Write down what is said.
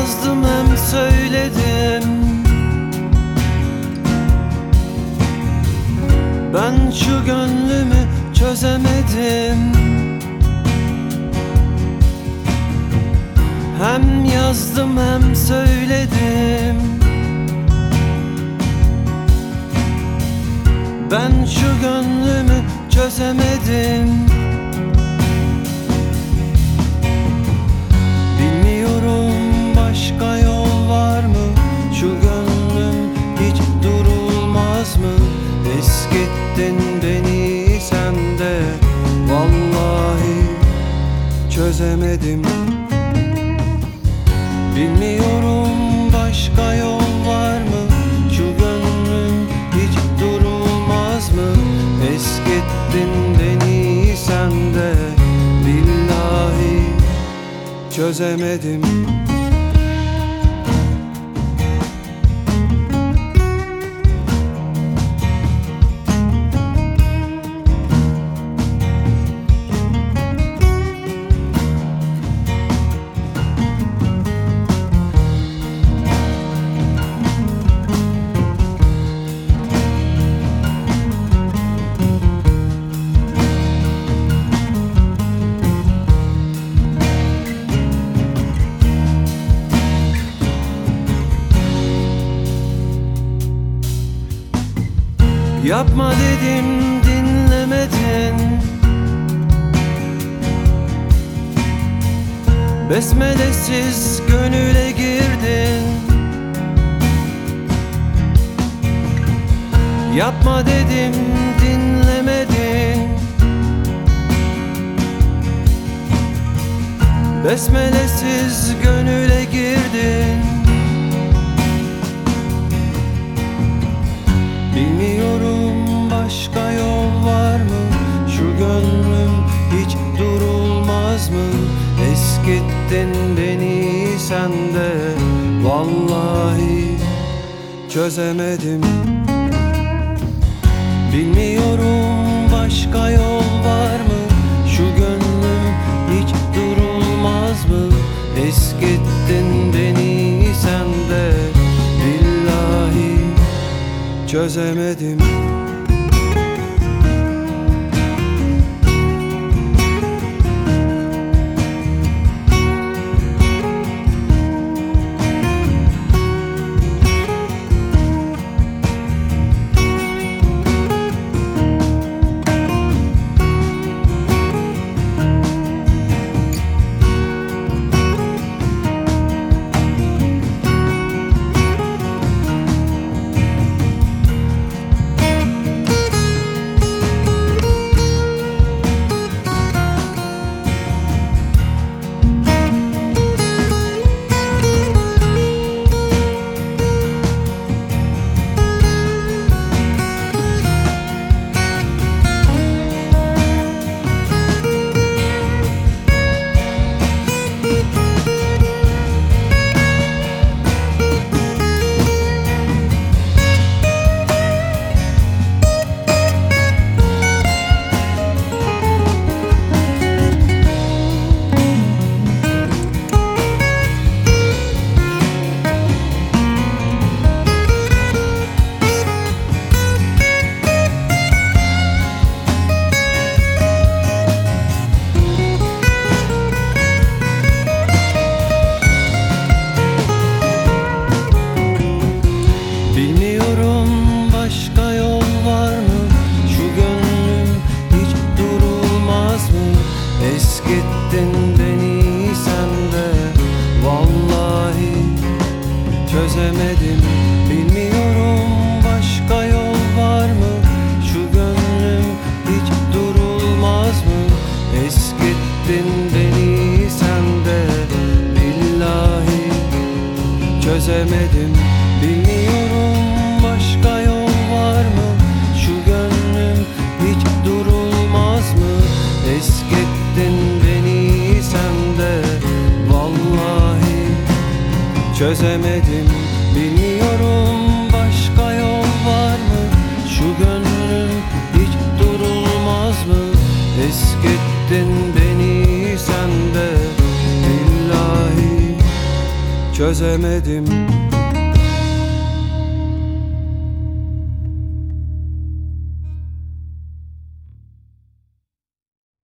yazdım hem söyledim. Ben şu gönlümü çözemedim. Hem yazdım hem söyledim. Ben şu gönlümü çözemedim. Bilmiyorum başka yol var mı? Şu gönlüm hiç durulmaz mı? Eskittin beni sen de, vallahi çözemedim. Bilmiyorum başka yol var mı? Şu gönlüm hiç durulmaz mı? Eskittin beni sen de, billahi çözemedim. Yapma dedim dinlemedin. Besmelesiz gönüle girdin. Yapma dedim dinlemedin. Besmelesiz gönüle girdin. Bilmiyorum başka yol var mı? Şu gönlüm hiç durulmaz mı? Eskittin beni sen de, vallahi çözemedim. Bilmiyorum başka yol var mı? Şu gönlüm hiç durulmaz mı? Eskittin beni sen de, billahi çözemedim. Eskittin beni sen de, vallahi çözemedim. Bilmiyorum başka yol var mı? Şu gönlüm hiç durulmaz mı? Eskittin beni sen de, billahi çözemedim. Bilmiyorum başka yol var mı? Şu gönlüm hiç durulmaz mı? Eskittin beni sen de, vallahi çözemedim. Bilmiyorum başka yol var mı? Şu gönlüm hiç durulmaz mı? Eskittin beni sen de, billahi çözemedim